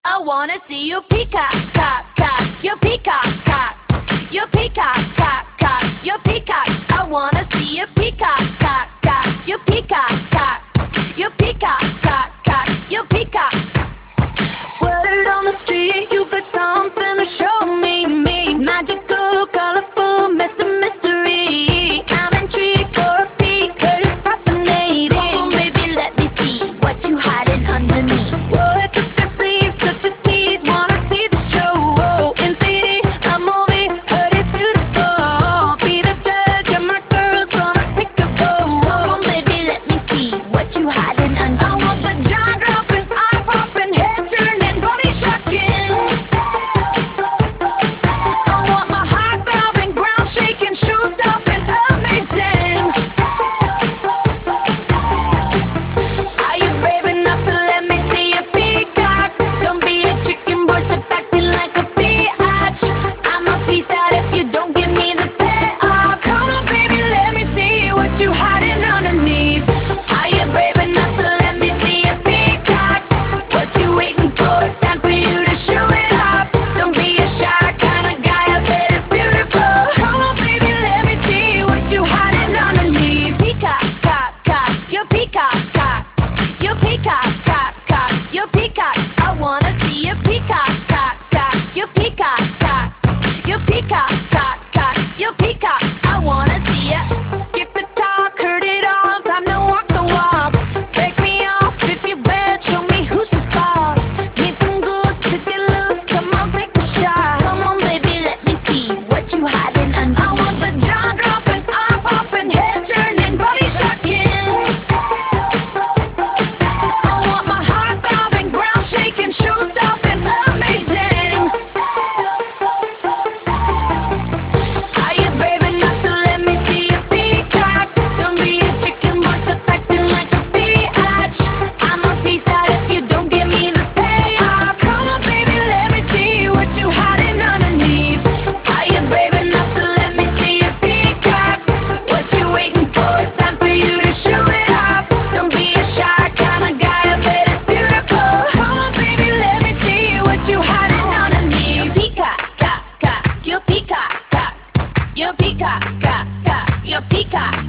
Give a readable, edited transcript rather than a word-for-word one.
I wanna see you peacock, cock, cock, you peacock, cock, you peacock, cock, cock, you peacock. I wanna see you peacock, cock, cock, you peacock, cock, you peacock, cock, cock, you peacock. Word on the street, you've got something to show me, magical, colorful, mystery. I'm intrigued for a peek, 'cause it's fascinating. Come on, baby, let me see what you hiding underneath. Whoa, it's up your sleeve, such a tease, wanna see the show. Oh, in 3D, a movie, heard it's beautiful. Be the judge, and my girl's gonna pick a bow. Come on, baby, let me see what you hiding underneath. I want the jaw dropping, eye popping, head turning, body shocking. I want my heart throbbing, ground shaking, show stopping, amazing. Are you brave enough to let me see your peacock? Don't be a chicken boy, stop acting like a biatch. I'm a piece out if you don't give me the payoff. Come on, baby, let me see what you hiding underneath. Are you brave enough to let me see your peacock? What you waiting for? Time for you to show it off. Don't be a shy kind of guy, I bet it's beautiful. Come on, baby, let me see what you hiding underneath. Peacock, cock, cock, you peacock, cock, you peacock, cock, cock, you peacock. I wanna see you peacock, cock, cock, you peacock, cock, you peacock, cock, cock, you peacock. I wanna see ya. Skip the talk, heard it all, time to walk the walk. Break me off if you bet, show me who's the boss. Need some goose to get loose, come on, take a shot. Come on, baby, let me see what you hiding under. I want the jaw dropping, eye popping, head turning, body shocking. I want my heart throbbing, ground shaking, show stopping, amazing. Are you brave enough to let me see your peacock? Don't be a chicken boy, stop acting like a biatch. I'm a piece out if you don't give me the payoff. Come on, baby, let me see what you hiding underneath. Are you brave enough to let me see your peacock? What you waiting for? Time for you to show it off. Don't be a shy kind of guy, I bet it's beautiful. Come on, baby, let me see what you hiding underneath. Peacock, cock, cock, you peacock, cock, you peacock, cock, cock, you peacock.